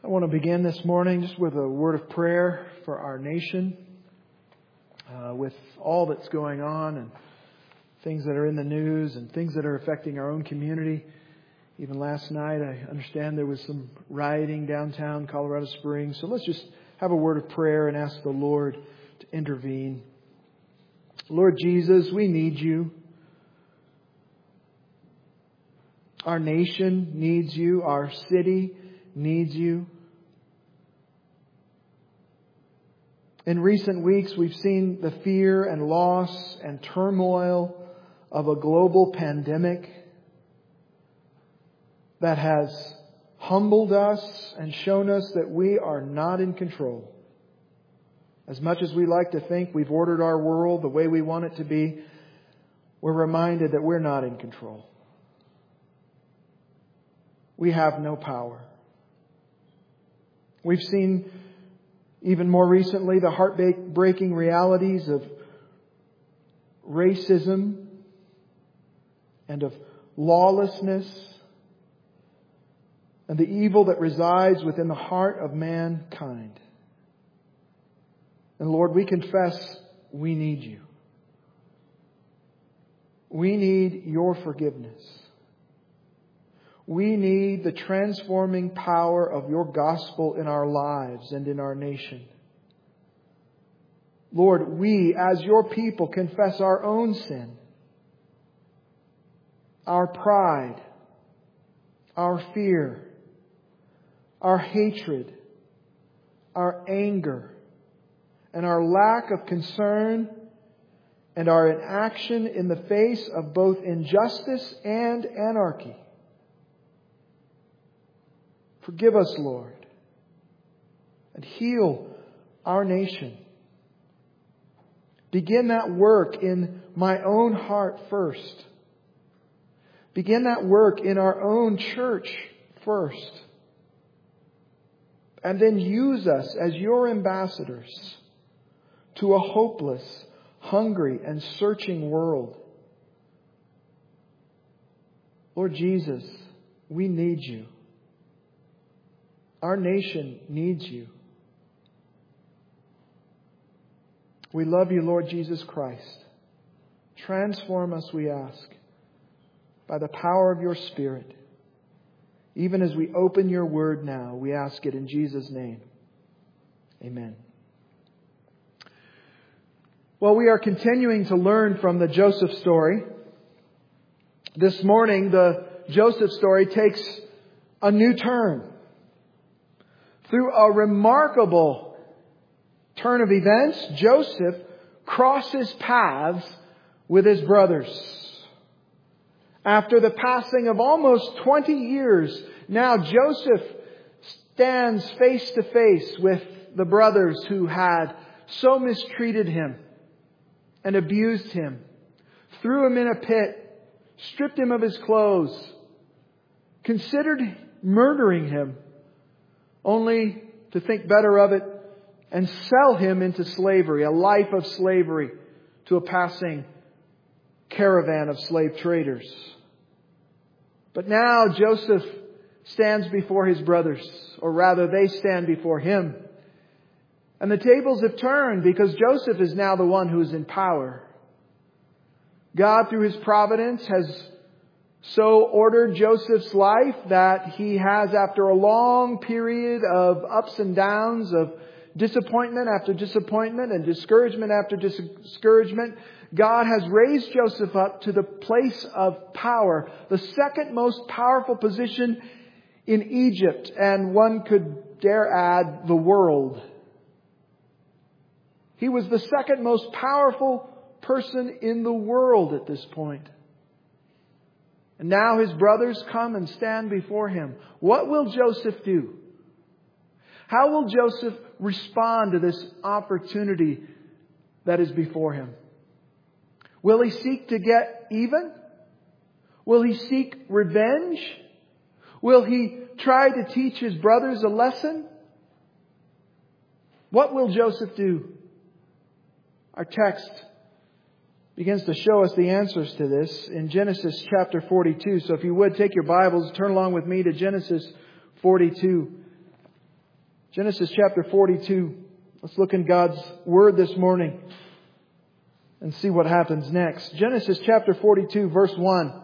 I want to begin this morning just with a word of prayer for our nation, with all that's going on and things that are in the news and things that are affecting our own community. Even last night, I understand there was some rioting downtown Colorado Springs. So let's just have a word of prayer and ask the Lord to intervene. Lord Jesus, we need You. Our nation needs You. Our city needs You. In recent weeks, we've seen the fear and loss and turmoil of a global pandemic that has humbled us and shown us that we are not in control. As much as we like to think we've ordered our world the way we want it to be, we're reminded that we're not in control. We have no power. We've seen even more recently the heartbreaking realities of racism and of lawlessness and the evil that resides within the heart of mankind. And Lord, we confess we need You. We need Your forgiveness. We need the transforming power of Your gospel in our lives and in our nation. Lord, we as Your people confess our own sin, our pride, our fear, our hatred, our anger, and our lack of concern and our inaction in the face of both injustice and anarchy. Forgive us, Lord, and heal our nation. Begin that work in my own heart first. Begin that work in our own church first. And then use us as Your ambassadors to a hopeless, hungry, and searching world. Lord Jesus, we need You. Our nation needs You. We love You, Lord Jesus Christ. Transform us, we ask, by the power of Your Spirit. Even as we open Your Word now, we ask it in Jesus' name. Amen. Well, we are continuing to learn from the Joseph story. This morning, the Joseph story takes a new turn. Through a remarkable turn of events, Joseph crosses paths with his brothers. After the passing of almost 20 years, now Joseph stands face to face with the brothers who had so mistreated him and abused him, threw him in a pit, stripped him of his clothes, considered murdering him, only to think better of it and sell him into slavery, a life of slavery, to a passing caravan of slave traders. But now Joseph stands before his brothers, or rather they stand before him. And the tables have turned because Joseph is now the one who is in power. God, through His providence, has so ordered Joseph's life that he has, after a long period of ups and downs, of disappointment after disappointment and discouragement after discouragement, God has raised Joseph up to the place of power, the second most powerful position in Egypt, and one could dare add, the world. He was the second most powerful person in the world at this point. And now his brothers come and stand before him. What will Joseph do? How will Joseph respond to this opportunity that is before him? Will he seek to get even? Will he seek revenge? Will he try to teach his brothers a lesson? What will Joseph do? Our text begins to show us the answers to this in Genesis chapter 42. So if you would, take your Bibles, turn along with me to Genesis 42. Genesis chapter 42. Let's look in God's Word this morning and see what happens next. Genesis chapter 42, verse 1.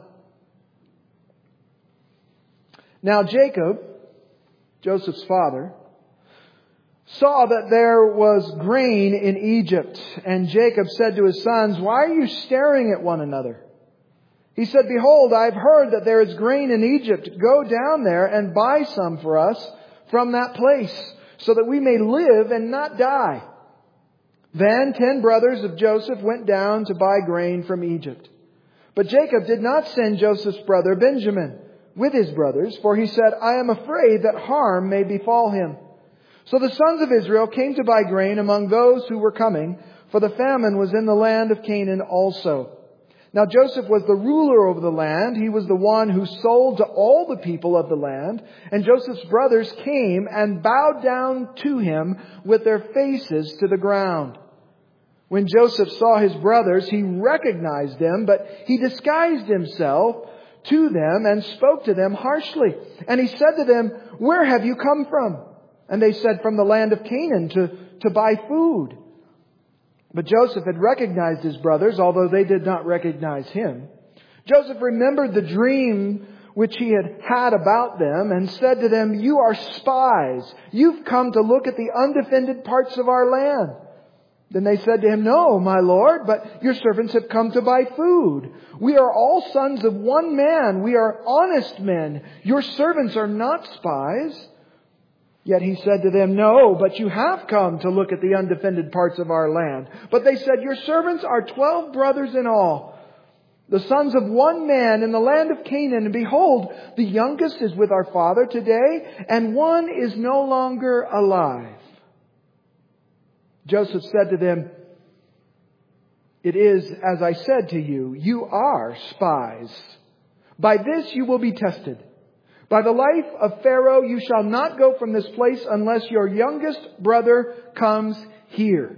Now Jacob, Joseph's father, saw that there was grain in Egypt. And Jacob said to his sons, "Why are you staring at one another?" He said, "Behold, I have heard that there is grain in Egypt. Go down there and buy some for us from that place, so that we may live and not die." Then 10 brothers of Joseph went down to buy grain from Egypt. But Jacob did not send Joseph's brother Benjamin with his brothers, for he said, "I am afraid that harm may befall him." So the sons of Israel came to buy grain among those who were coming, for the famine was in the land of Canaan also. Now Joseph was the ruler over the land. He was the one who sold to all the people of the land. And Joseph's brothers came and bowed down to him with their faces to the ground. When Joseph saw his brothers, he recognized them, but he disguised himself to them and spoke to them harshly. And he said to them, "Where have you come from?" And they said, "From the land of Canaan to buy food." But Joseph had recognized his brothers, although they did not recognize him. Joseph remembered the dream which he had had about them and said to them, "You are spies. You've come to look at the undefended parts of our land." Then they said to him, "No, my lord, but your servants have come to buy food. We are all sons of one man. We are honest men. Your servants are not spies." Yet he said to them, "No, but you have come to look at the undefended parts of our land." But they said, "Your servants are 12 brothers in all, the sons of one man in the land of Canaan. And behold, the youngest is with our father today, and one is no longer alive." Joseph said to them, "It is as I said to you, you are spies. By this you will be tested. By the life of Pharaoh, you shall not go from this place unless your youngest brother comes here.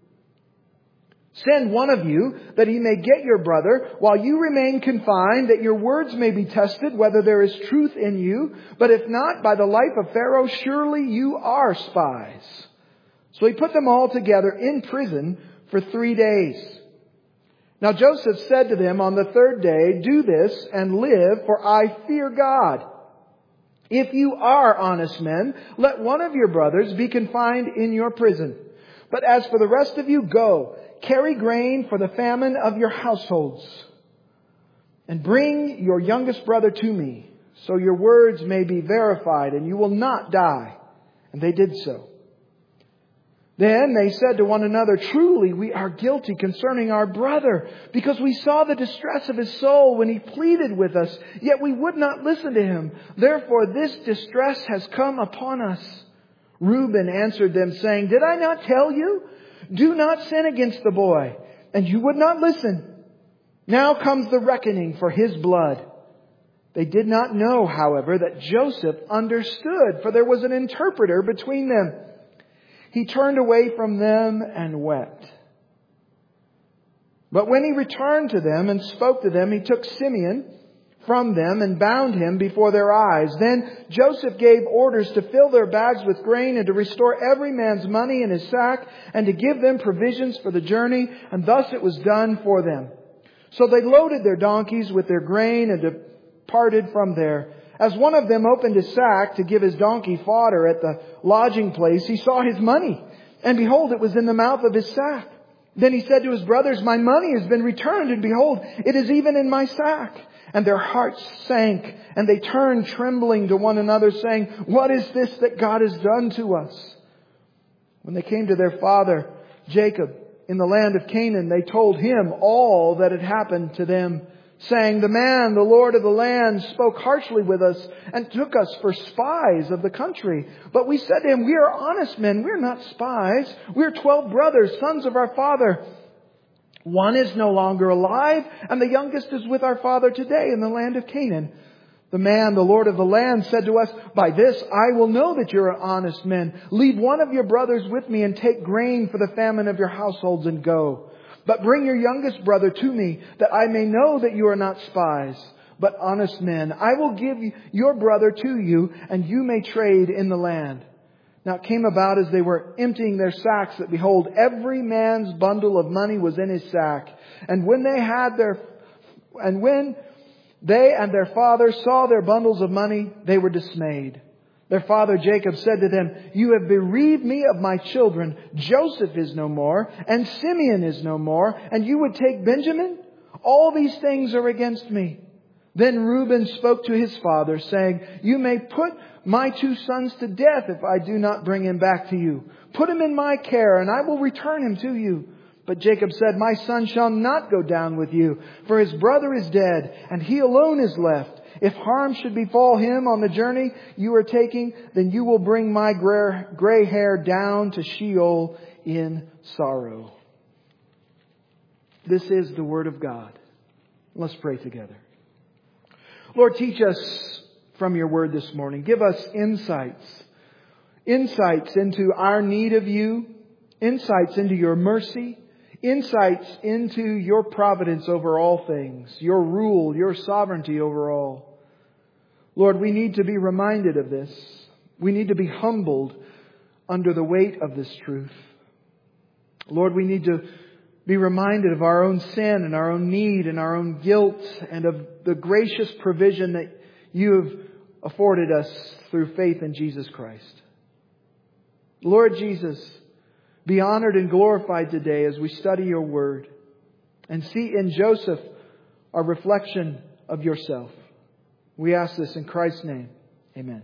Send one of you that he may get your brother while you remain confined, that your words may be tested whether there is truth in you. But if not, by the life of Pharaoh, surely you are spies." So he put them all together in prison for 3 days. Now Joseph said to them on the 3rd day, "Do this and live, for I fear God. If you are honest men, let one of your brothers be confined in your prison. But as for the rest of you, go, carry grain for the famine of your households, and bring your youngest brother to me, so your words may be verified and you will not die." And they did so. Then they said to one another, "Truly we are guilty concerning our brother, because we saw the distress of his soul when he pleaded with us, yet we would not listen to him. Therefore this distress has come upon us." Reuben answered them, saying, "Did I not tell you? Do not sin against the boy." And you would not listen. Now comes the reckoning for his blood. They did not know, however, that Joseph understood, for there was an interpreter between them. He turned away from them and wept. But when he returned to them and spoke to them, he took Simeon from them and bound him before their eyes. Then Joseph gave orders to fill their bags with grain and to restore every man's money in his sack and to give them provisions for the journey. And thus it was done for them. So they loaded their donkeys with their grain and departed from there. As one of them opened his sack to give his donkey fodder at the lodging place, he saw his money. And behold, it was in the mouth of his sack. Then he said to his brothers, "My money has been returned, and behold, it is even in my sack." And their hearts sank, and they turned trembling to one another, saying, "What is this that God has done to us?" When they came to their father, Jacob, in the land of Canaan, they told him all that had happened to them, saying, "The man, the Lord of the land, spoke harshly with us and took us for spies of the country. But we said to him, 'We are honest men. We're not spies. We're 12 brothers, sons of our father. One is no longer alive, and the youngest is with our father today in the land of Canaan.' The man, the Lord of the land, said to us, 'By this I will know that you're honest men. Leave one of your brothers with me and take grain for the famine of your households and go. But bring your youngest brother to me, that I may know that you are not spies, but honest men. I will give your brother to you, and you may trade in the land.' Now it came about as they were emptying their sacks that, behold, every man's bundle of money was in his sack. And when they and their father saw their bundles of money, they were dismayed. Their father Jacob said to them, "You have bereaved me of my children. Joseph is no more, and Simeon is no more, and you would take Benjamin? All these things are against me." Then Reuben spoke to his father, saying, "You may put my 2 sons to death if I do not bring him back to you. Put him in my care, and I will return him to you." But Jacob said, "My son shall not go down with you, for his brother is dead, and he alone is left. If harm should befall him on the journey you are taking, then you will bring my gray hair down to Sheol in sorrow." This is the Word of God. Let's pray together. Lord, teach us from your Word this morning. Give us insights into our need of you, insights into your mercy, insights into your providence over all things, your rule, your sovereignty over all. Lord, we need to be reminded of this. We need to be humbled under the weight of this truth. Lord, we need to be reminded of our own sin and our own need and our own guilt, and of the gracious provision that you have afforded us through faith in Jesus Christ. Lord Jesus, be honored and glorified today as we study your word and see in Joseph a reflection of yourself. We ask this in Christ's name. Amen.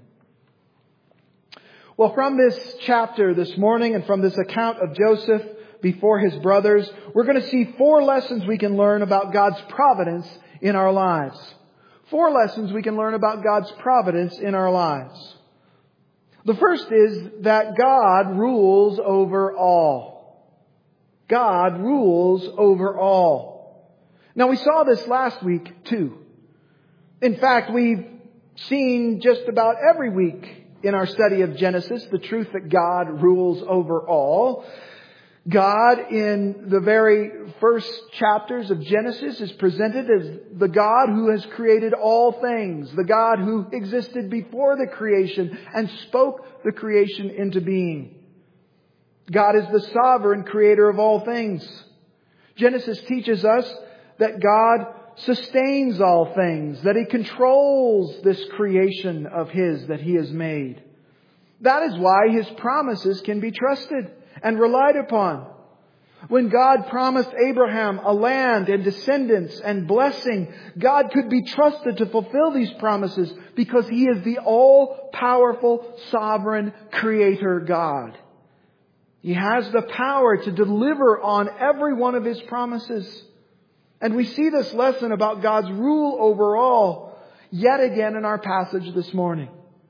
Well, from this chapter this morning and from this account of Joseph before his brothers, we're going to see 4 lessons we can learn about God's providence in our lives. 4 lessons we can learn about God's providence in our lives. The first is that God rules over all. God rules over all. Now, we saw this last week too. In fact, we've seen just about every week in our study of Genesis the truth that God rules over all. God, in the very first chapters of Genesis, is presented as the God who has created all things, the God who existed before the creation and spoke the creation into being. God is the sovereign creator of all things. Genesis teaches us that God sustains all things, that He controls this creation of His that He has made. That is why His promises can be trusted and relied upon. When God promised Abraham a land and descendants and blessing, God could be trusted to fulfill these promises because He is the all-powerful, sovereign Creator God. He has the power to deliver on every one of His promises. And we see this lesson about God's rule over all yet again in our passage this morning.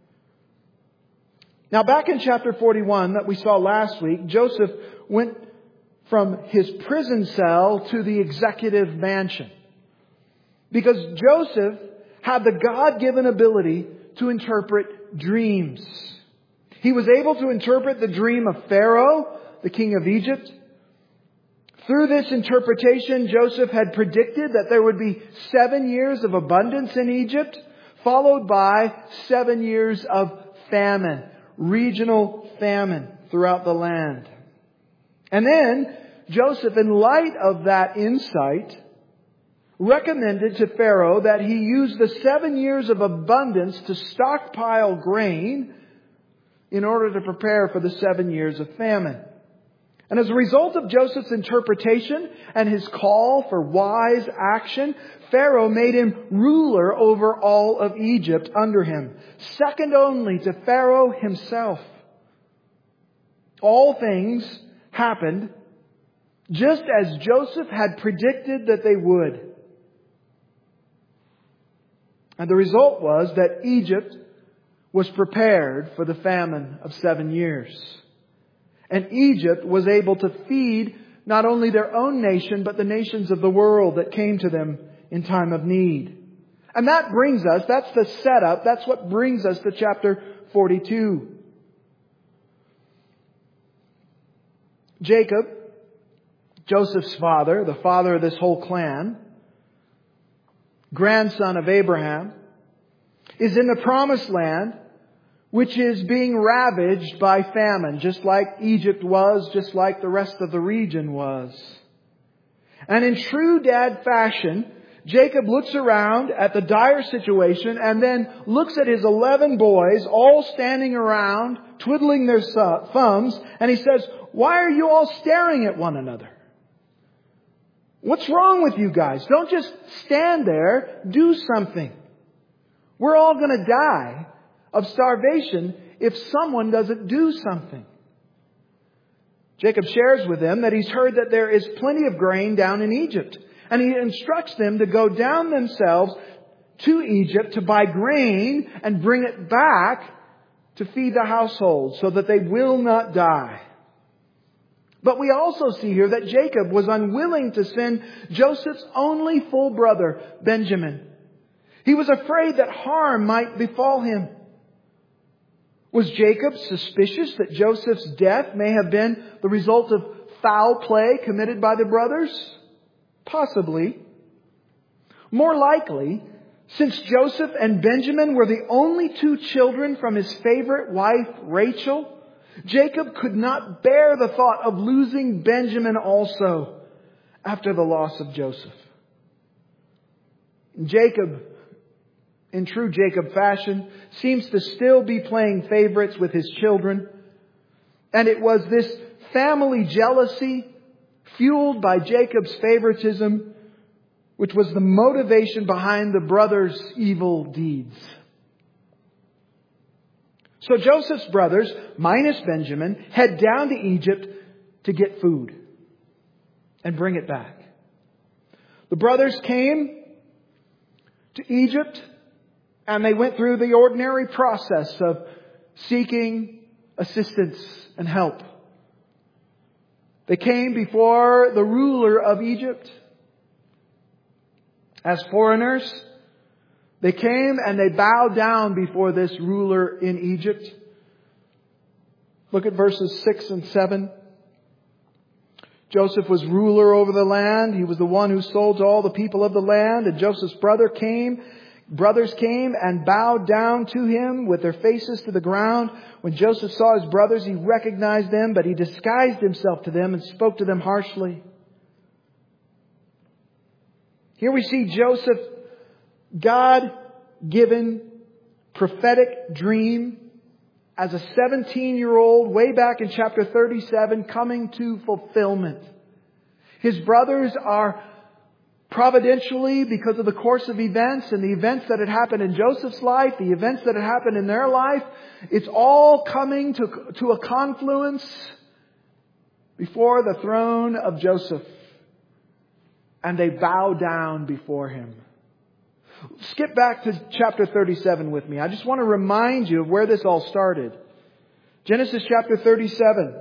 Now, back in chapter 41 that we saw last week, Joseph went from his prison cell to the executive mansion, because Joseph had the God-given ability to interpret dreams. He was able to interpret the dream of Pharaoh, the king of Egypt. Through this interpretation, Joseph had predicted that there would be 7 years of abundance in Egypt, followed by 7 years of famine. Regional famine throughout the land. And then Joseph, in light of that insight, recommended to Pharaoh that he use the 7 years of abundance to stockpile grain in order to prepare for the 7 years of famine. And as a result of Joseph's interpretation and his call for wise action, Pharaoh made him ruler over all of Egypt under him, second only to Pharaoh himself. All things happened just as Joseph had predicted that they would. And the result was that Egypt was prepared for the famine of 7 years. And Egypt was able to feed not only their own nation, but the nations of the world that came to them in time of need. And that brings us, that's the setup, that's what brings us to chapter 42. Jacob, Joseph's father, the father of this whole clan, grandson of Abraham, is in the promised land which is being ravaged by famine, just like Egypt was, just like the rest of the region was. And in true dad fashion, Jacob looks around at the dire situation and then looks at his 11 boys all standing around, twiddling their thumbs, and he says, "Why are you all staring at one another? What's wrong with you guys? Don't just stand there. Do something. We're all going to die of starvation if someone doesn't do something." Jacob shares with them that he's heard that there is plenty of grain down in Egypt. And he instructs them to go down themselves to Egypt to buy grain and bring it back to feed the household so that they will not die. But we also see here that Jacob was unwilling to send Joseph's only full brother, Benjamin. He was afraid that harm might befall him. Was Jacob suspicious that Joseph's death may have been the result of foul play committed by the brothers? Possibly. More likely, since Joseph and Benjamin were the only two children from his favorite wife, Rachel, Jacob could not bear the thought of losing Benjamin also after the loss of Joseph. Jacob, in true Jacob fashion, seems to still be playing favorites with his children. And it was this family jealousy, fueled by Jacob's favoritism, which was the motivation behind the brothers' evil deeds. So Joseph's brothers, minus Benjamin, head down to Egypt to get food and bring it back. The brothers came to Egypt and they went through the ordinary process of seeking assistance and help. They came before the ruler of Egypt as foreigners. They came and they bowed down before this ruler in Egypt. Look at verses 6 and 7. Joseph was ruler over the land. He was the one who sold to all the people of the land. And Joseph's brothers came and bowed down to him with their faces to the ground. When Joseph saw his brothers, he recognized them, but he disguised himself to them and spoke to them harshly. Here we see Joseph, God-given prophetic dream as a 17-year-old way back in chapter 37 coming to fulfillment. His brothers are providentially, because of the course of events and the events that had happened in Joseph's life, the events that had happened in their life, it's all coming to a confluence before the throne of Joseph. And they bow down before him. Skip back to chapter 37 with me. I just want to remind you of where this all started. Genesis chapter 37.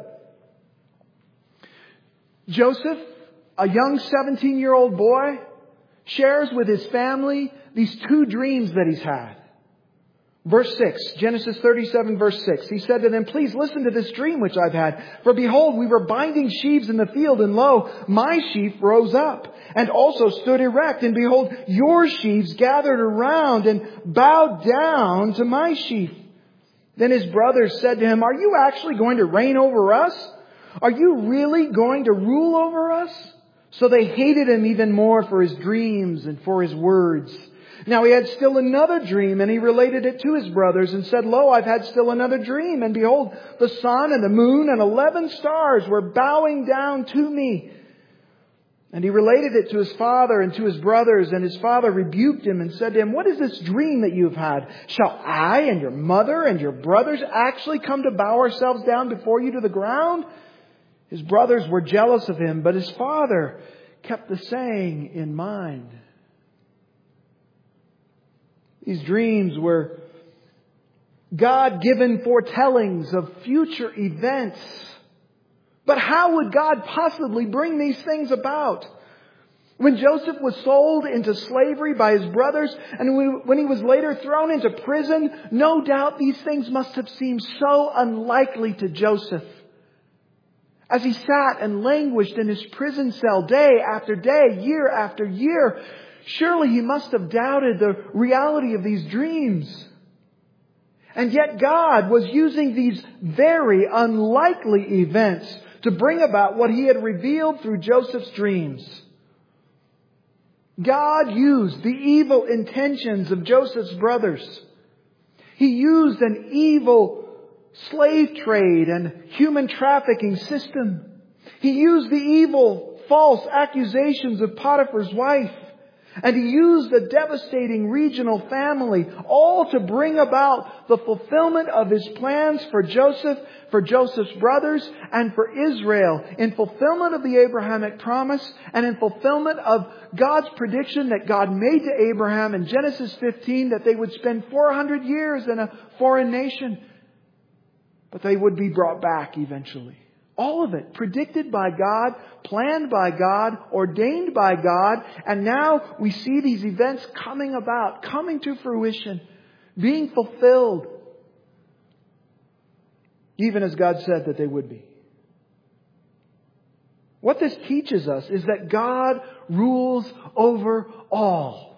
Joseph, a young 17-year-old boy, shares with his family these two dreams that he's had. Verse 6, Genesis 37 verse 6. He said to them, "Please listen to this dream which I've had. For behold, we were binding sheaves in the field, and lo, my sheaf rose up, and also stood erect. And behold, your sheaves gathered around and bowed down to my sheaf." Then his brothers said to him, "Are you actually going to reign over us? Are you really going to rule over us?" So they hated him even more for his dreams and for his words. Now he had still another dream, and he related it to his brothers and said, "Lo, I've had still another dream. And behold, the sun and the moon and 11 stars were bowing down to me." And he related it to his father and to his brothers. And his father rebuked him and said to him, "What is this dream that you have had? Shall I and your mother and your brothers actually come to bow ourselves down before you to the ground?" His brothers were jealous of him, but his father kept the saying in mind. These dreams were God-given foretellings of future events. But how would God possibly bring these things about? When Joseph was sold into slavery by his brothers, and when he was later thrown into prison, no doubt these things must have seemed so unlikely to Joseph. As he sat and languished in his prison cell day after day, year after year, surely he must have doubted the reality of these dreams. And yet God was using these very unlikely events to bring about what He had revealed through Joseph's dreams. God used the evil intentions of Joseph's brothers. He used an evil slave trade and human trafficking system. He used the evil false accusations of Potiphar's wife. And He used a devastating regional family, all to bring about the fulfillment of His plans for Joseph, for Joseph's brothers, and for Israel, in fulfillment of the Abrahamic promise, and in fulfillment of God's prediction that God made to Abraham in Genesis 15 that they would spend 400 years in a foreign nation, but they would be brought back eventually. All of it predicted by God, planned by God, ordained by God. And now we see these events coming about, coming to fruition, being fulfilled. Even as God said that they would be. What this teaches us is that God rules over all.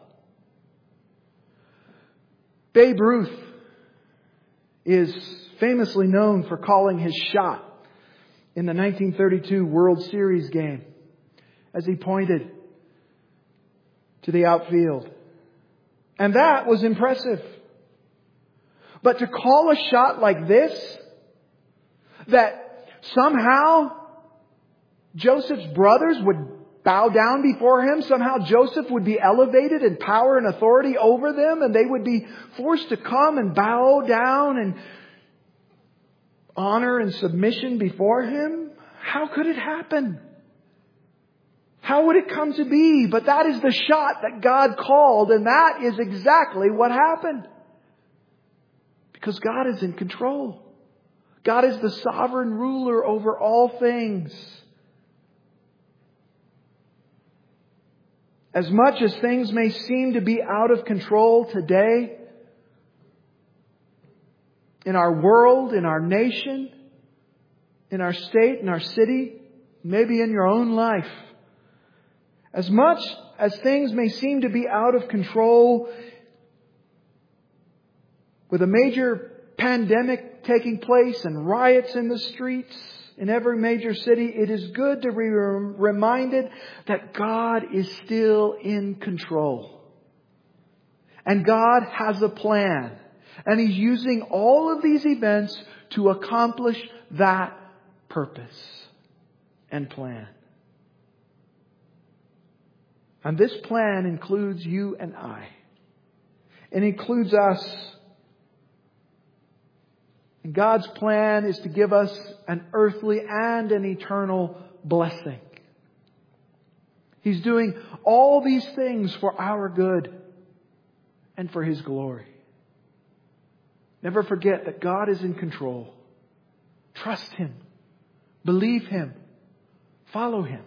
Babe Ruth is famously known for calling his shot in the 1932 World Series game as he pointed to the outfield. And that was impressive. But to call a shot like this, that somehow Joseph's brothers would bow down before him, somehow Joseph would be elevated in power and authority over them, and they would be forced to come and bow down and honor and submission before Him? How could it happen? How would it come to be? But that is the shot that God called, and that is exactly what happened. Because God is in control. God is the sovereign ruler over all things. As much as things may seem to be out of control today, in our world, in our nation, in our state, in our city, maybe in your own life. As much as things may seem to be out of control, with a major pandemic taking place and riots in the streets in every major city, it is good to be reminded that God is still in control. And God has a plan. And He's using all of these events to accomplish that purpose and plan. And this plan includes you and I. It includes us. And God's plan is to give us an earthly and an eternal blessing. He's doing all these things for our good and for His glory. Never forget that God is in control. Trust Him. Believe Him. Follow Him.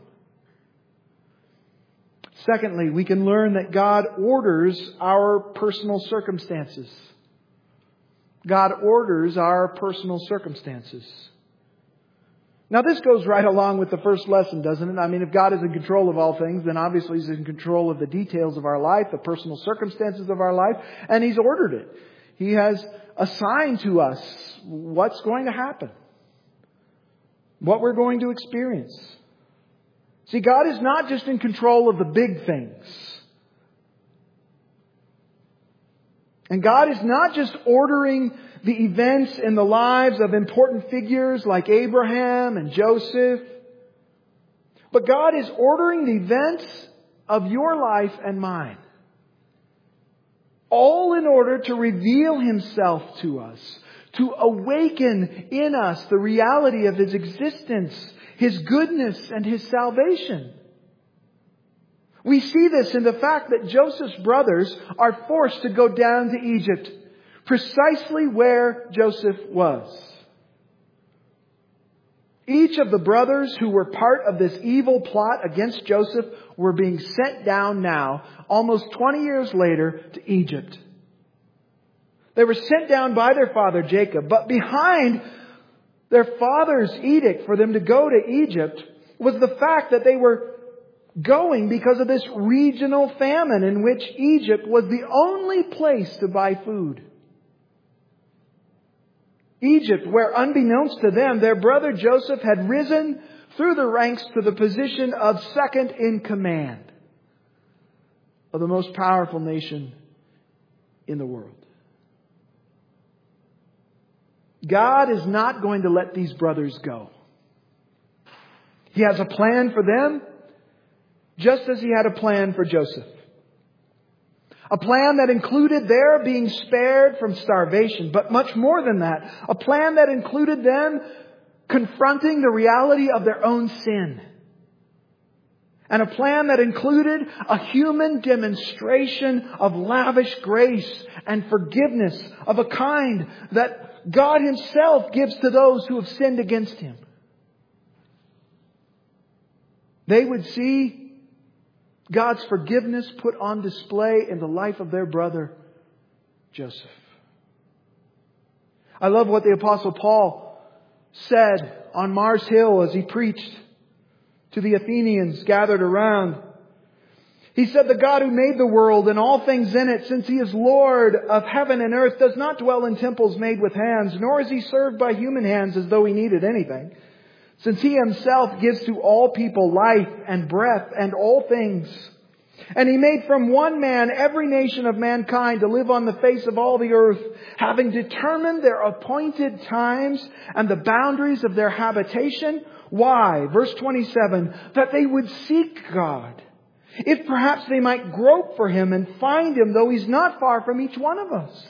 Secondly, we can learn that God orders our personal circumstances. God orders our personal circumstances. Now this goes right along with the first lesson, doesn't it? I mean, if God is in control of all things, then obviously He's in control of the details of our life, the personal circumstances of our life, and He's ordered it. He has assigned to us what's going to happen, what we're going to experience. See, God is not just in control of the big things. And God is not just ordering the events in the lives of important figures like Abraham and Joseph, but God is ordering the events of your life and mine. All in order to reveal Himself to us, to awaken in us the reality of His existence, His goodness, and His salvation. We see this in the fact that Joseph's brothers are forced to go down to Egypt, precisely where Joseph was. Each of the brothers who were part of this evil plot against Joseph were being sent down now, almost 20 years later, to Egypt. They were sent down by their father Jacob, but behind their father's edict for them to go to Egypt was the fact that they were going because of this regional famine in which Egypt was the only place to buy food. Egypt, where unbeknownst to them, their brother Joseph had risen through the ranks to the position of second in command of the most powerful nation in the world. God is not going to let these brothers go. He has a plan for them, just as He had a plan for Joseph. A plan that included their being spared from starvation, but much more than that. A plan that included them confronting the reality of their own sin. And a plan that included a human demonstration of lavish grace and forgiveness of a kind that God Himself gives to those who have sinned against Him. They would see God's forgiveness put on display in the life of their brother, Joseph. I love what the Apostle Paul said on Mars Hill as he preached to the Athenians gathered around. He said, "The God who made the world and all things in it, since He is Lord of heaven and earth, does not dwell in temples made with hands, nor is He served by human hands as though He needed anything. Since He Himself gives to all people life and breath and all things. And He made from one man every nation of mankind to live on the face of all the earth, having determined their appointed times and the boundaries of their habitation." Why? Verse 27, "that they would seek God, if perhaps they might grope for Him and find Him, though He's not far from each one of us."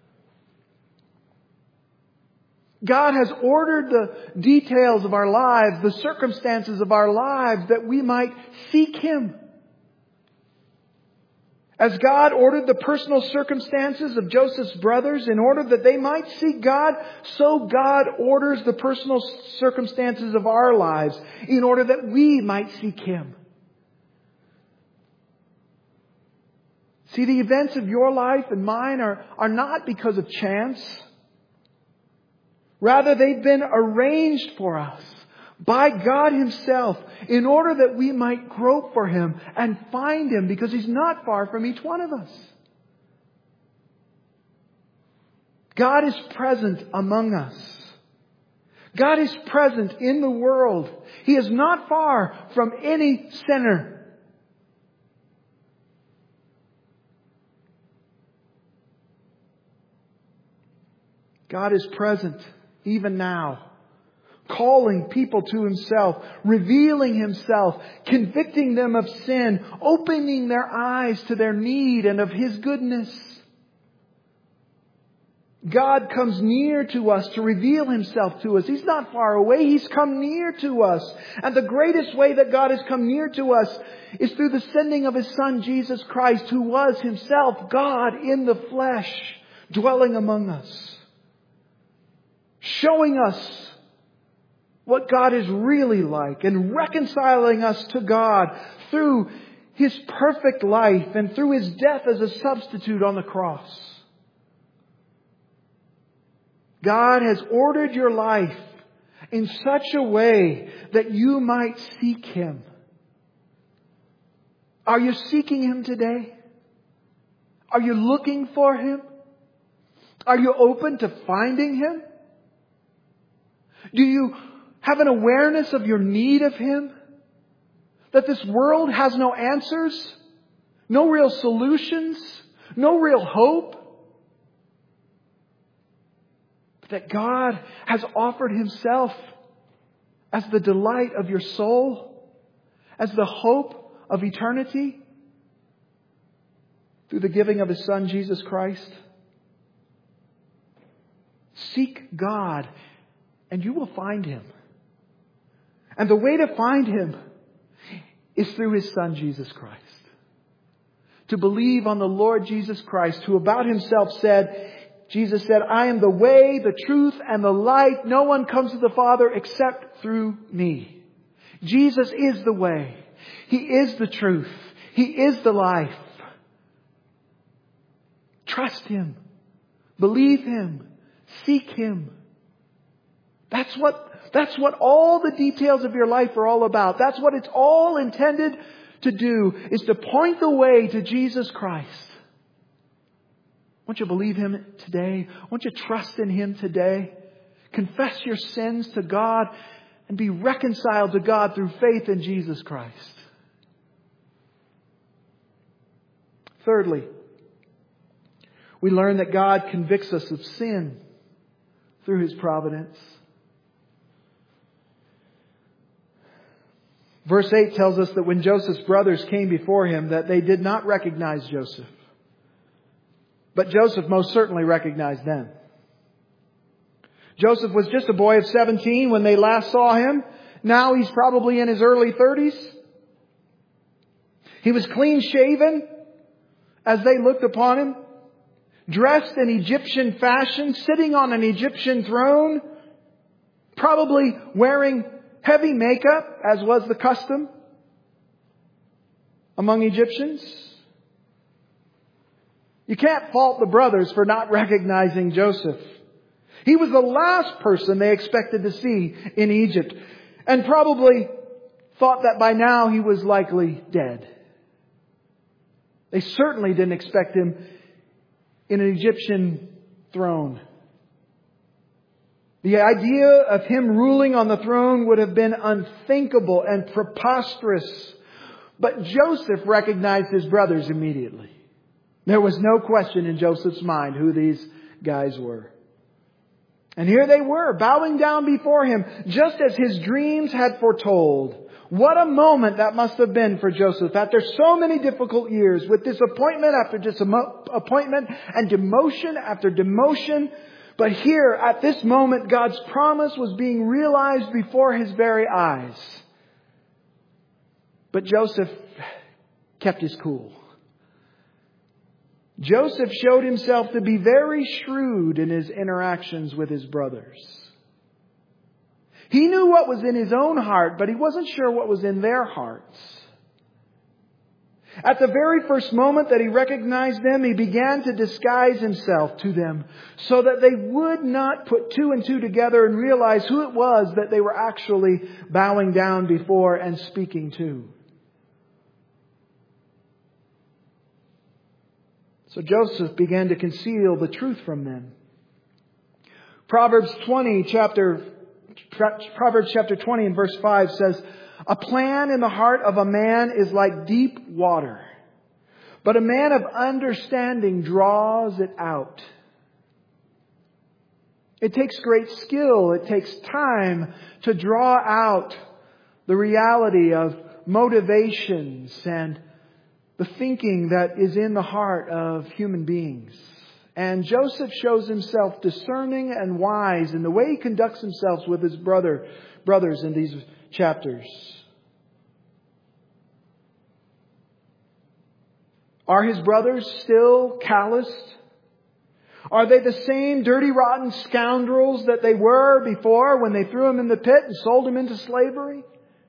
God has ordered the details of our lives, the circumstances of our lives, that we might seek Him. As God ordered the personal circumstances of Joseph's brothers in order that they might seek God, so God orders the personal circumstances of our lives in order that we might seek Him. See, the events of your life and mine are not because of chance. Rather, they've been arranged for us by God Himself in order that we might grope for Him and find Him, because He's not far from each one of us. God is present among us. God is present in the world. He is not far from any sinner. God is present even now, calling people to Himself, revealing Himself, convicting them of sin, opening their eyes to their need and of His goodness. God comes near to us to reveal Himself to us. He's not far away. He's come near to us. And the greatest way that God has come near to us is through the sending of His Son, Jesus Christ, who was Himself God in the flesh, dwelling among us, showing us what God is really like and reconciling us to God through His perfect life and through His death as a substitute on the cross. God has ordered your life in such a way that you might seek Him. Are you seeking Him today? Are you looking for Him? Are you open to finding Him? Do you have an awareness of your need of Him? That this world has no answers, no real solutions, no real hope? But that God has offered Himself as the delight of your soul, as the hope of eternity, through the giving of His Son, Jesus Christ? Seek God, and you will find Him. And the way to find Him is through His Son, Jesus Christ. To believe on the Lord Jesus Christ, who about Himself said, Jesus said, "I am the way, the truth, and the light. No one comes to the Father except through me." Jesus is the way. He is the truth. He is the life. Trust Him. Believe Him. Seek Him. That's what all the details of your life are all about. That's what it's all intended to do, is to point the way to Jesus Christ. Won't you believe Him today? Won't you trust in Him today? Confess your sins to God and be reconciled to God through faith in Jesus Christ. Thirdly, we learn that God convicts us of sin through His providence. Verse 8 tells us that when Joseph's brothers came before him, that they did not recognize Joseph. But Joseph most certainly recognized them. Joseph was just a boy of 17 when they last saw him. Now he's probably in his early 30s. He was clean shaven as they looked upon him, dressed in Egyptian fashion, sitting on an Egyptian throne, probably wearing heavy makeup, as was the custom among Egyptians. You can't fault the brothers for not recognizing Joseph. He was the last person they expected to see in Egypt, and probably thought that by now he was likely dead. They certainly didn't expect him in an Egyptian throne. The idea of him ruling on the throne would have been unthinkable and preposterous. But Joseph recognized his brothers immediately. There was no question in Joseph's mind who these guys were. And here they were, bowing down before him, just as his dreams had foretold. What a moment that must have been for Joseph after so many difficult years, with disappointment after disappointment and demotion after demotion. But here, at this moment, God's promise was being realized before his very eyes. But Joseph kept his cool. Joseph showed himself to be very shrewd in his interactions with his brothers. He knew what was in his own heart, but he wasn't sure what was in their hearts. At the very first moment that he recognized them, he began to disguise himself to them so that they would not put two and two together and realize who it was that they were actually bowing down before and speaking to. So Joseph began to conceal the truth from them. Proverbs chapter 20 and verse 5 says, "A plan in the heart of a man is like deep water, but a man of understanding draws it out." It takes great skill. It takes time to draw out the reality of motivations and the thinking that is in the heart of human beings. And Joseph shows himself discerning and wise in the way he conducts himself with his brothers in these chapters. Are his brothers still calloused? Are they the same dirty, rotten scoundrels that they were before when they threw him in the pit and sold him into slavery?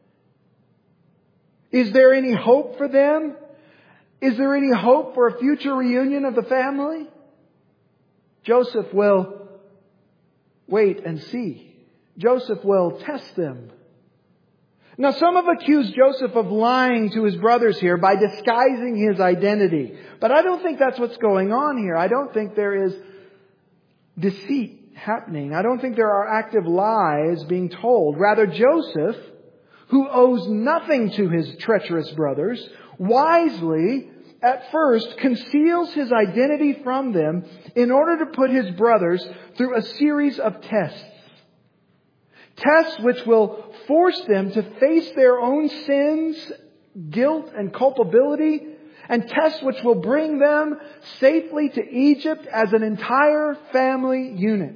Is there any hope for them? Is there any hope for a future reunion of the family? Joseph will wait and see. Joseph will test them. Now, some have accused Joseph of lying to his brothers here by disguising his identity. But I don't think that's what's going on here. I don't think there is deceit happening. I don't think there are active lies being told. Rather, Joseph, who owes nothing to his treacherous brothers, wisely, at first, conceals his identity from them in order to put his brothers through a series of tests. Tests which will force them to face their own sins, guilt, and culpability, and tests which will bring them safely to Egypt as an entire family unit.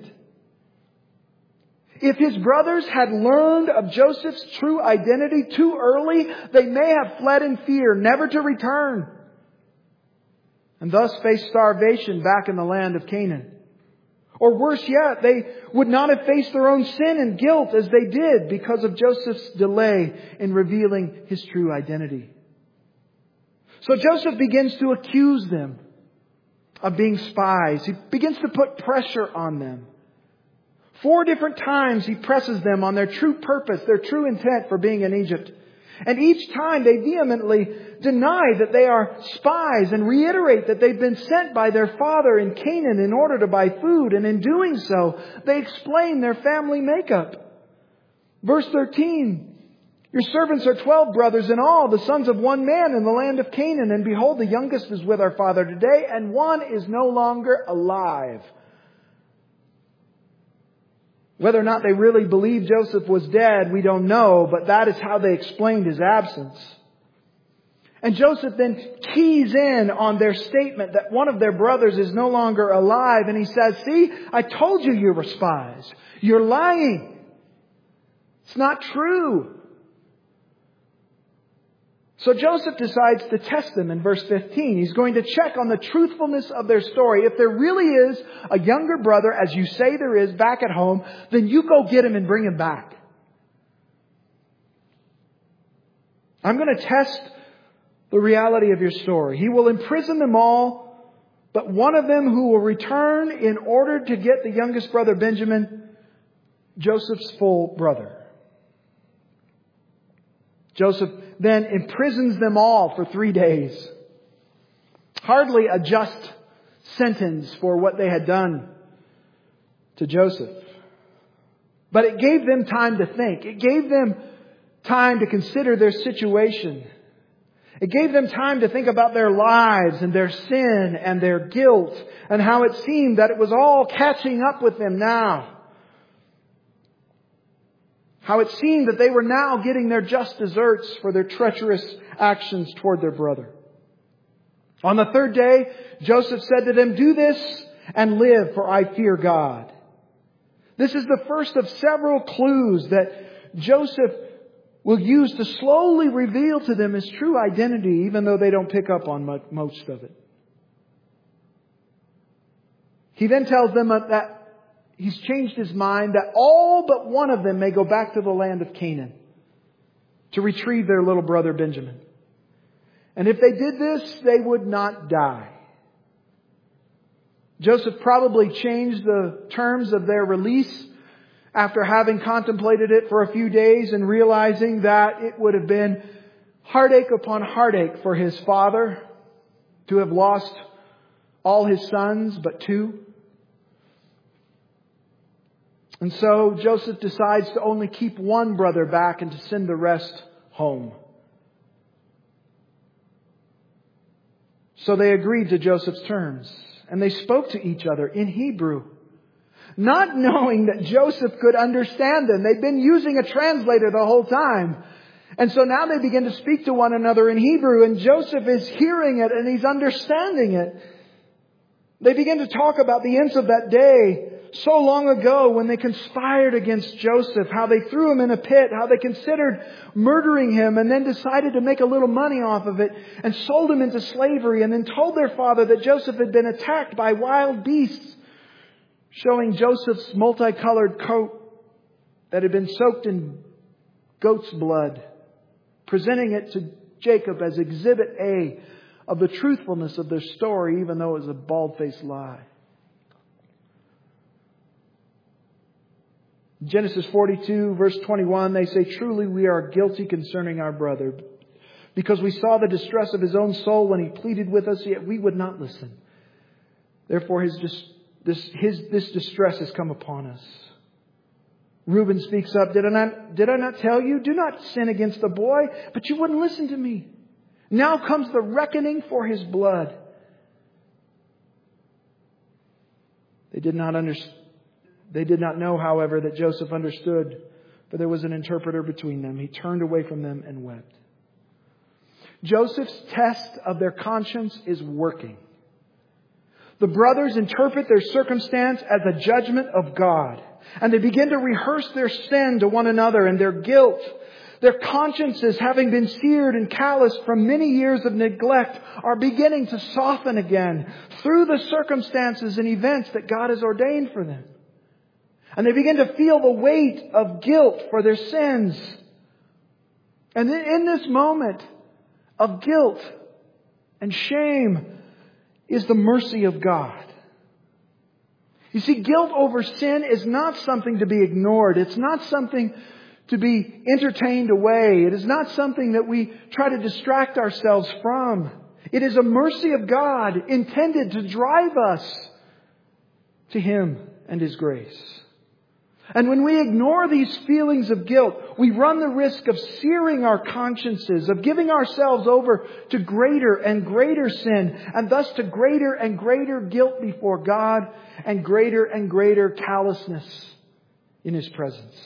If his brothers had learned of Joseph's true identity too early, they may have fled in fear, never to return, and thus face starvation back in the land of Canaan. Or worse yet, they would not have faced their own sin and guilt as they did because of Joseph's delay in revealing his true identity. So Joseph begins to accuse them of being spies. He begins to put pressure on them. 4 different times he presses them on their true purpose, their true intent for being in Egypt. And each time they vehemently deny that they are spies and reiterate that they've been sent by their father in Canaan in order to buy food. And in doing so, they explain their family makeup. Verse 13, your servants are 12 brothers in all, the sons of one man in the land of Canaan. And behold, the youngest is with our father today, and one is no longer alive. Whether or not they really believed Joseph was dead, we don't know, but that is how they explained his absence. And Joseph then keys in on their statement that one of their brothers is no longer alive, and he says, see, I told you were spies. You're lying. It's not true. So Joseph decides to test them in verse 15. He's going to check on the truthfulness of their story. If there really is a younger brother, as you say there is, back at home, then you go get him and bring him back. I'm going to test the reality of your story. He will imprison them all, but one of them who will return in order to get the youngest brother, Benjamin, Joseph's full brother. Joseph then imprisons them all for 3 days. Hardly a just sentence for what they had done to Joseph. But it gave them time to think. It gave them time to consider their situation. It gave them time to think about their lives and their sin and their guilt and how it seemed that it was all catching up with them now. How it seemed that they were now getting their just deserts for their treacherous actions toward their brother. On the 3rd day, Joseph said to them, do this and live, for I fear God. This is the first of several clues that Joseph will use to slowly reveal to them his true identity, even though they don't pick up on most of it. He then tells them that he's changed his mind, that all but one of them may go back to the land of Canaan to retrieve their little brother Benjamin. And if they did this, they would not die. Joseph probably changed the terms of their release after having contemplated it for a few days and realizing that it would have been heartache upon heartache for his father to have lost all his sons but 2. And so Joseph decides to only keep one brother back and to send the rest home. So they agreed to Joseph's terms, and they spoke to each other in Hebrew, not knowing that Joseph could understand them. They'd been using a translator the whole time. And so now they begin to speak to one another in Hebrew, and Joseph is hearing it and he's understanding it. They begin to talk about the events of that day so long ago when they conspired against Joseph, how they threw him in a pit, how they considered murdering him and then decided to make a little money off of it and sold him into slavery and then told their father that Joseph had been attacked by wild beasts, showing Joseph's multicolored coat that had been soaked in goat's blood, presenting it to Jacob as Exhibit A of the truthfulness of their story, even though it was a bald-faced lie. Genesis 42, verse 21, they say, truly we are guilty concerning our brother, because we saw the distress of his own soul when he pleaded with us, yet we would not listen. Therefore this distress has come upon us. Reuben speaks up, did I not tell you? Do not sin against the boy, but you wouldn't listen to me. Now comes the reckoning for his blood. They did not know, however, that Joseph understood, for there was an interpreter between them. He turned away from them and wept. Joseph's test of their conscience is working. The brothers interpret their circumstance as a judgment of God. And they begin to rehearse their sin to one another and their guilt. Their consciences, having been seared and calloused from many years of neglect, are beginning to soften again through the circumstances and events that God has ordained for them. And they begin to feel the weight of guilt for their sins. And in this moment of guilt and shame is the mercy of God. You see, guilt over sin is not something to be ignored. It's not something to be entertained away. It is not something that we try to distract ourselves from. It is a mercy of God intended to drive us to Him and His grace. And when we ignore these feelings of guilt, we run the risk of searing our consciences, of giving ourselves over to greater and greater sin, and thus to greater and greater guilt before God and greater callousness in His presence.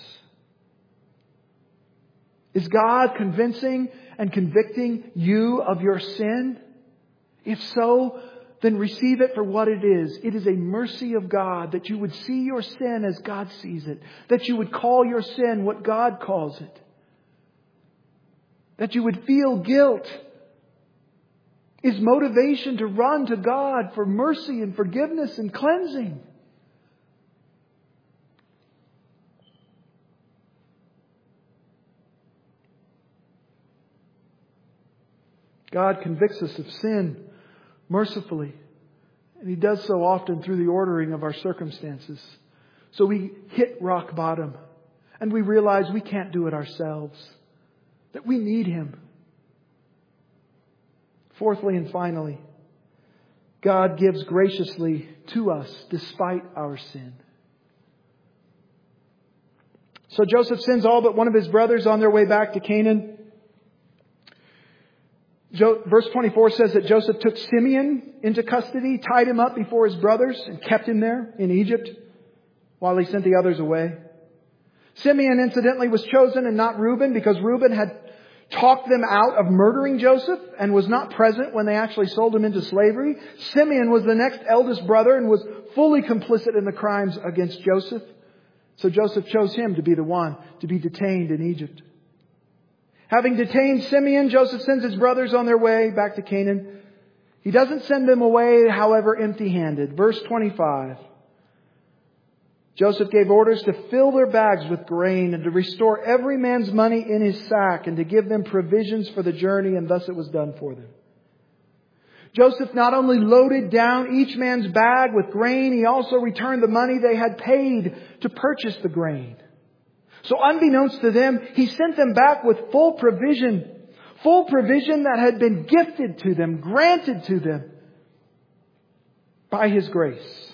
Is God convincing and convicting you of your sin? If so, then receive it for what it is. It is a mercy of God that you would see your sin as God sees it. That you would call your sin what God calls it. That you would feel guilt is motivation to run to God for mercy and forgiveness and cleansing. God convicts us of sin mercifully. And He does so often through the ordering of our circumstances. So we hit rock bottom and we realize we can't do it ourselves. That we need Him. Fourthly and finally, God gives graciously to us despite our sin. So Joseph sends all but one of his brothers on their way back to Canaan. Verse 24 says that Joseph took Simeon into custody, tied him up before his brothers, and kept him there in Egypt while he sent the others away. Simeon, incidentally, was chosen and not Reuben because Reuben had talked them out of murdering Joseph and was not present when they actually sold him into slavery. Simeon was the next eldest brother and was fully complicit in the crimes against Joseph. So Joseph chose him to be the one to be detained in Egypt. Having detained Simeon, Joseph sends his brothers on their way back to Canaan. He doesn't send them away, however, empty-handed. Verse 25. Joseph gave orders to fill their bags with grain and to restore every man's money in his sack and to give them provisions for the journey, and thus it was done for them. Joseph not only loaded down each man's bag with grain, he also returned the money they had paid to purchase the grain. So unbeknownst to them, he sent them back with full provision that had been gifted to them, granted to them by His grace.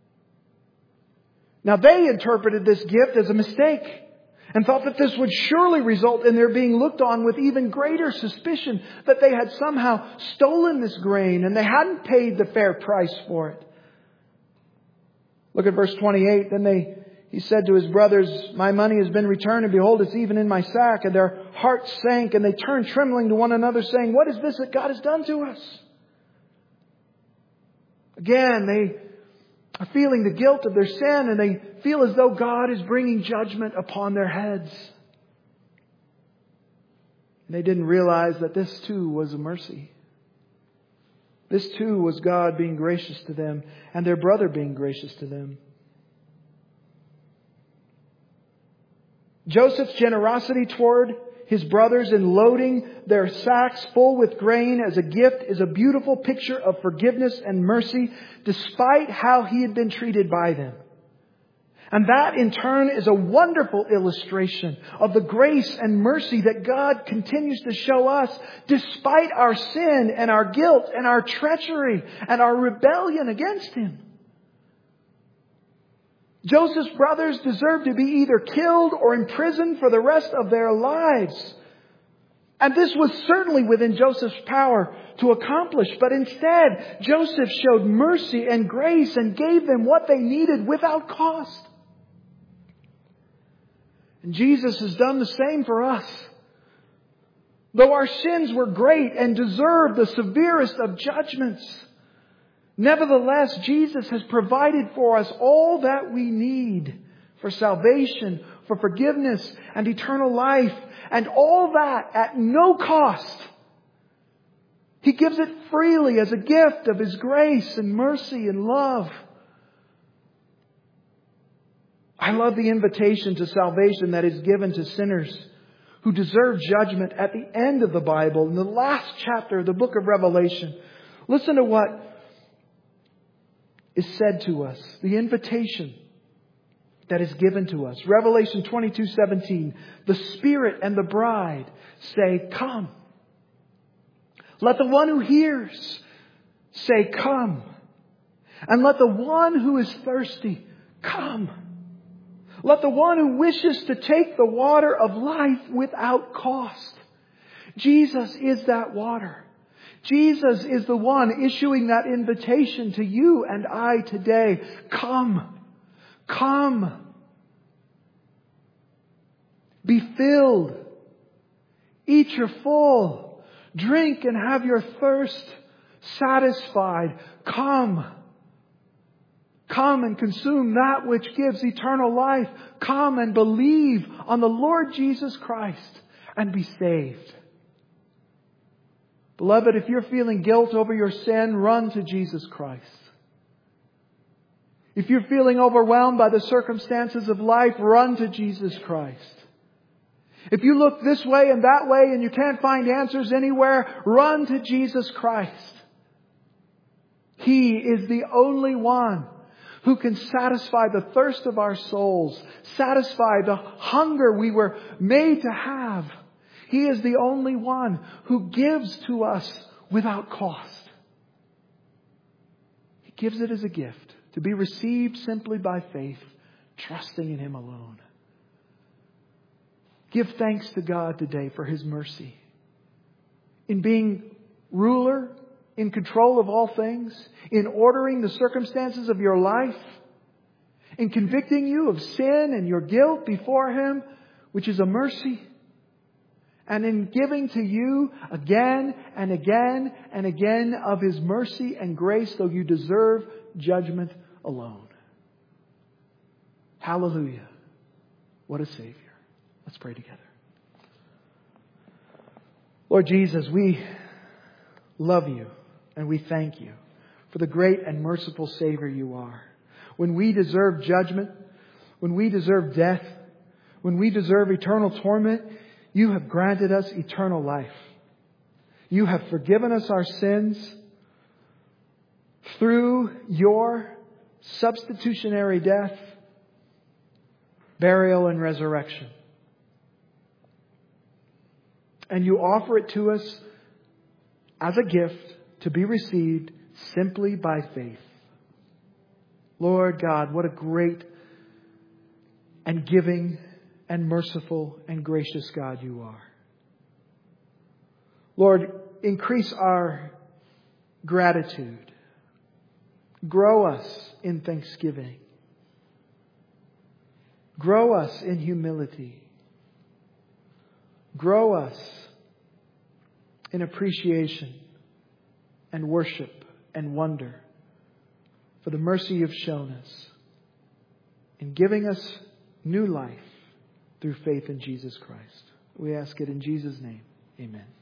Now they interpreted this gift as a mistake and thought that this would surely result in their being looked on with even greater suspicion that they had somehow stolen this grain and they hadn't paid the fair price for it. Look at verse 28. Then he said to his brothers, "My money has been returned, and behold, it's even in my sack." And their hearts sank, and they turned trembling to one another, saying, "What is this that God has done to us?" Again, they are feeling the guilt of their sin, and they feel as though God is bringing judgment upon their heads. And they didn't realize that this too was a mercy. This too was God being gracious to them, and their brother being gracious to them. Joseph's generosity toward his brothers in loading their sacks full with grain as a gift is a beautiful picture of forgiveness and mercy despite how he had been treated by them. And that in turn is a wonderful illustration of the grace and mercy that God continues to show us despite our sin and our guilt and our treachery and our rebellion against Him. Joseph's brothers deserved to be either killed or imprisoned for the rest of their lives. And this was certainly within Joseph's power to accomplish. But instead, Joseph showed mercy and grace and gave them what they needed without cost. And Jesus has done the same for us. Though our sins were great and deserved the severest of judgments, nevertheless, Jesus has provided for us all that we need for salvation, for forgiveness, and eternal life. And all that at no cost. He gives it freely as a gift of His grace and mercy and love. I love the invitation to salvation that is given to sinners who deserve judgment at the end of the Bible, in the last chapter of the book of Revelation. Listen to what is said to us. The invitation that is given to us. Revelation 22:17. The Spirit and the bride say, "Come." Let the one who hears say, "Come." And let the one who is thirsty come. Let the one who wishes to take the water of life without cost. Jesus is that water. Jesus is the one issuing that invitation to you and I today. Come. Come. Be filled. Eat your full. Drink and have your thirst satisfied. Come. Come and consume that which gives eternal life. Come and believe on the Lord Jesus Christ and be saved. Beloved, if you're feeling guilt over your sin, run to Jesus Christ. If you're feeling overwhelmed by the circumstances of life, run to Jesus Christ. If you look this way and that way and you can't find answers anywhere, run to Jesus Christ. He is the only one who can satisfy the thirst of our souls, satisfy the hunger we were made to have. He is the only one who gives to us without cost. He gives it as a gift to be received simply by faith, trusting in Him alone. Give thanks to God today for His mercy in being ruler, in control of all things, in ordering the circumstances of your life, in convicting you of sin and your guilt before Him, which is a mercy, and in giving to you again and again and again of His mercy and grace, though you deserve judgment alone. Hallelujah. What a Savior. Let's pray together. Lord Jesus, we love You and we thank You for the great and merciful Savior You are. When we deserve judgment, when we deserve death, when we deserve eternal torment, You have granted us eternal life. You have forgiven us our sins through Your substitutionary death, burial, and resurrection. And You offer it to us as a gift to be received simply by faith. Lord God, what a great and giving and merciful and gracious God You are. Lord, increase our gratitude. Grow us in thanksgiving. Grow us in humility. Grow us in appreciation and worship and wonder for the mercy You've shown us in giving us new life through faith in Jesus Christ. We ask it in Jesus' name. Amen.